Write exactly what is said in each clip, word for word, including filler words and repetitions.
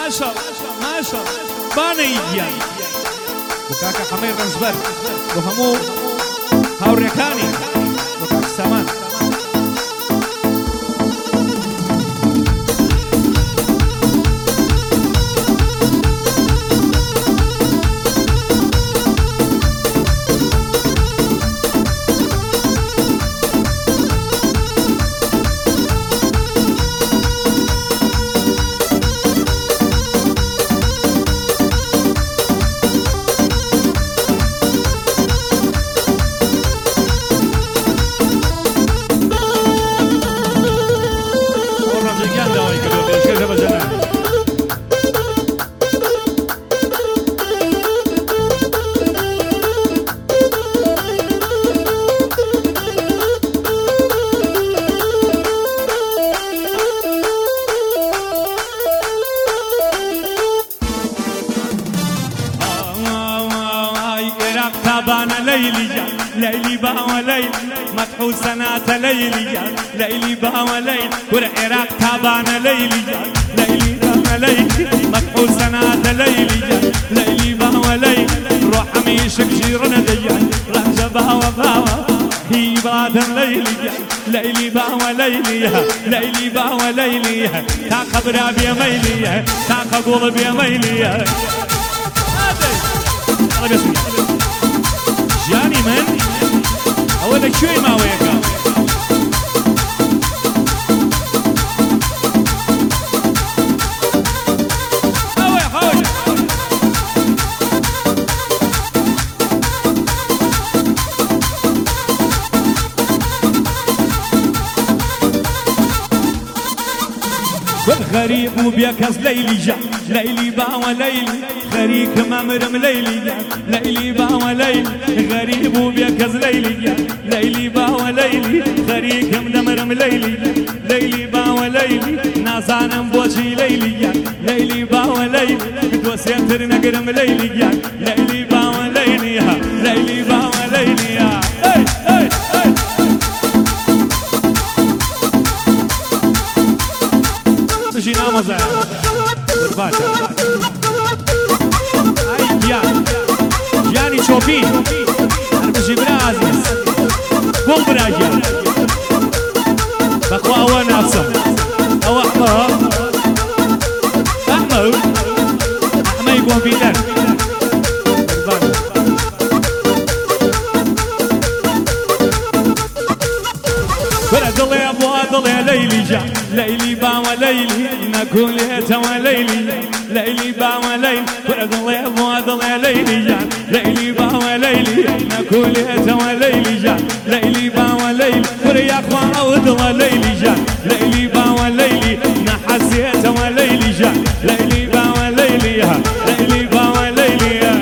ماشا ماشا بانەیگیان بۆ کاکە حەمەی ڕەنجبەر بۆ هەموو هاوڕێکانی بۆ کاک سامان ليلي ليلي با وليل مدحو سنات ليلي ليلي با وليل والعراق تابان ليلي ليلي با وليل مدحو سنات ليلي ليلي با وليل روح عميشك جيرنا ديان رهجة باوا باوا هي بعد ليلي ليلي با وليلي ليلي با وليلي تا قبر بيا ميلي تا قبول بيا ميلي جاني من أولا شوي ما وياك أوي حاول غريب وبيكز ليلي جا ليلي با وليلي غريك ممرم ليلي ليلي با وليلي غريب وبيكز ليلي ليلي با وليلي غريك مدمرم ليلي ليلي با وليلي نازانم بوجي ليلي ليلي با وليلي دوسيتر نقرم ليلي ليلي با وليلي ليلي با وليلي اي اي اي جينا مزع برباتا اي جان جاني شوبين انا بجي برازيس قول براجع بقوا اول نفسه او احمد احمد احمد يقوم في دار ولد يا ابو هذا ليلي جا ليلي با وليلي نكون ليتا وليلي ليلي با وليلي ولد يا ابو هذا ليلي جا ليلي با وليلي نكون ليتا وليلي جا ليلي با وليلي وريا اخوان اود ليلي جا ليلي با وليلي نحسيت وليلي جا ليلي با وليلي ليلي با وليلي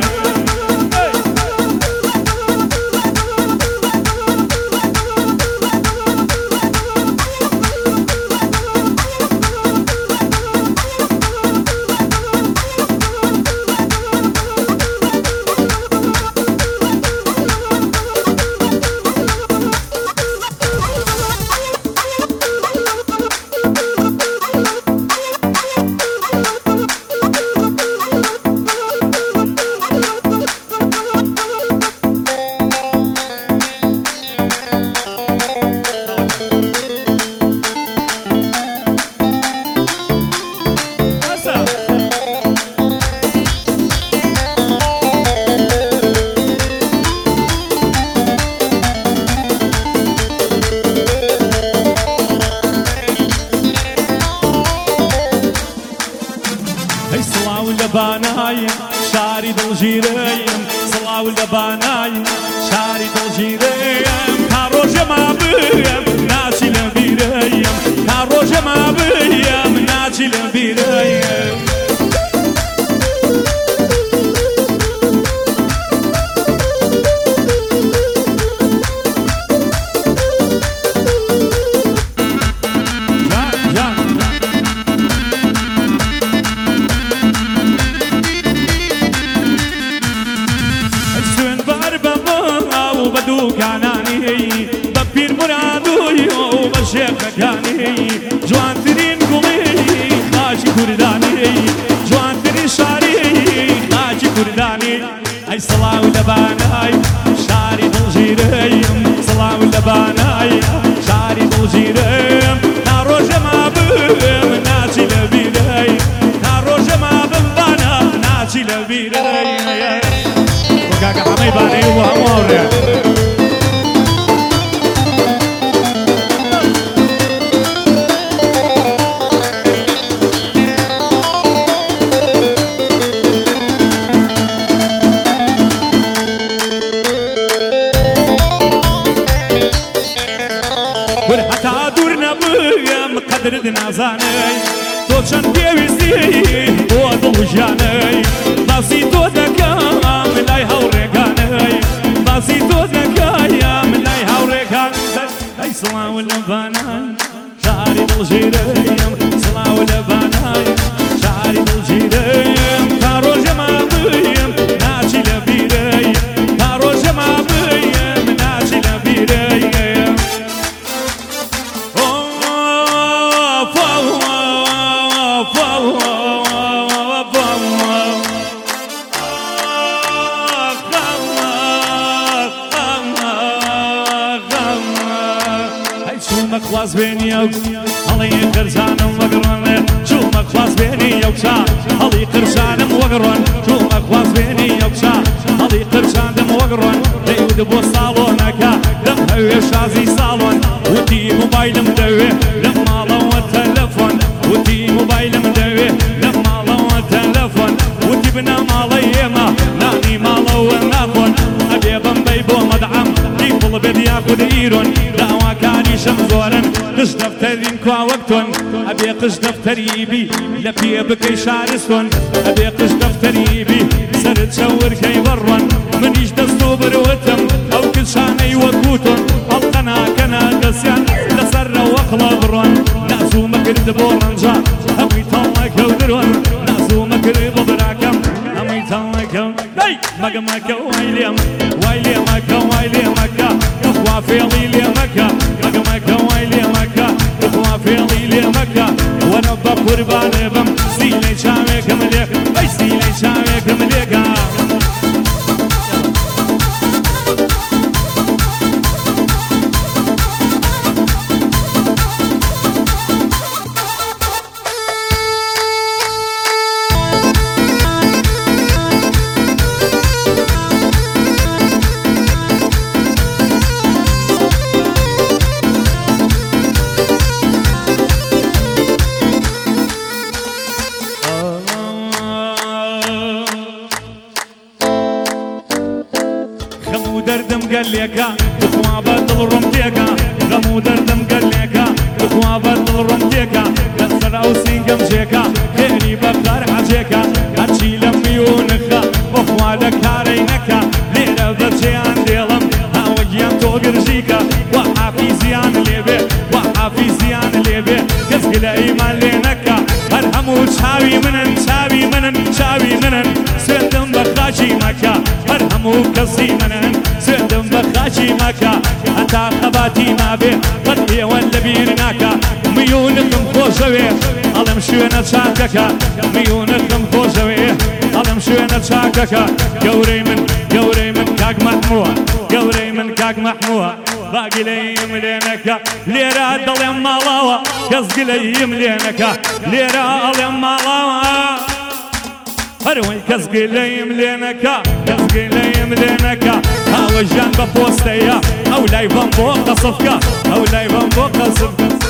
بانايم شاري دلجيريم صلاو لبانايم شاري دلجيريم كاروجة ما بيم ناجي لبيريم كاروجة ما بيم ناجي لبيريم كاناني ببير مرادوي وبشيخ كاني جوان ترين قولي خاشي كرداني بانای شاری دڵگیرەیم سڵاو لە بانای شاری دڵگیرەم تا ڕۆژە ما بم ناچی لە بیرەی تا ڕۆژە ما بم بانە ناچی لە بیرەی بۆ کاکە حەمەی بانەی و هەموو هەوڕێ قدرت نازانەی تۆ چەند پێویستی بۆ دڵژانەی باسی تۆ دەکەم لای هاوڕێکانەی باسی تۆ دەکەم لای هاوڕێکان ئەی سڵاو لە بانای شاری دڵگیرەیم سڵاو لە بانای شاری دڵگیرەیم تا ڕۆژە ما بیم ناچی لە بیرەی تا ڕۆژە ما بیم ناچی لە بیرەی خواز بێنی ئەو هەڵی قرسانم وەگڕۆنێ چوومە خواز بێنی ئەو چا هەڵی قرسانم وەگڕۆن چوومە خواز بێنی ئەو چا هەڵی قرساندم وەگڕۆن دەیود بۆ ساڵۆنەکە دەم هەوێ شازی ساڵۆن وتی موبایلم دەوێ لە ماڵەوە تەلەفۆن وتی موبایلم دەوێ لە ماڵەوە تەلەفۆن وتی بنە ماڵەی ئێمە نانی ماڵەوە ناخۆن ئەبێ بەمبەی بۆ مەدعەم دیپڵ بێت یاخود ئیرۆن داواکانیشم زۆرن قش دەفتەرین کوا وەک تۆن ئەبێ قش دەفتەریبی لە پێ بکەی شارستۆن ئەبێ قش دەفتەریبی سەرت چەورکەی بەڕۆن منیش دەست و بروتم ئەو کچانەی وەکوتۆن هەڵقەناکەنا دەستیان لەسەرەوە قڵە بڕۆن نازوومە کرد بۆ ڕەنجا هەمووی تەڵەکەوترۆن نازوومە کرد بۆ براکەم هەمووی تەڵەکەون دەی مەگەمەکە وای لێم وای لێمەکە وای لێمەکە بخوا فێڵی لێمەکە مەگەمەکە وای لێمەکە بخوا فێڵی لێمەکە وەرە بە قوربانێ بم سیلەی چاوێکم لێ ئەی سیلەی چاوێکم لێکە دەردم گەلێکە بخوا بە دڵڕم تێکە غەم و دەردم گەلێکە بخوا بە دڵڕم تێکە لەسەر ئەو سینگەم جێکە خێری بەقار حەجێکە هەرچی لە میونخە بخوا لە کارەی نەکە لێرە بەجێیان دێڵم هاوەگیان تۆ گرژیکە وا حافیزیان لێبێ وا حافیزیان لێبێ کەس گلە ئیمان لێ نەکە هەر هەموو چاوی منن چاوی منن چاوی منن سوێندم بە خاچی مەکە هەر هەموو کەسی منن سوێندم بە خاچی مەکە هەتا خەباتی مابێ قەت ئێوە لەبیر ناکە میونخم خۆشەوێ ئەڵم شوێنە چاکەکە میونخم خۆشەوێ ئەڵم شوێنە چاکەکە گەورەی من گەورەی من کاک مەحمووە گەورەی من کاک مەحمووە باگلەیم لێنەکە لێرە دڵێم ماڵاوە کەس گلەیم لێنەکە لێرە ئەڵێم ماڵاوە هەروەی کەس گلەیم لێنەکە کەس گلەیم لێنەکە هاوەژیان بە پۆستەیە ئەو لای بەم بۆ قەسفکە ئەو لای بەم بۆ قەسفکە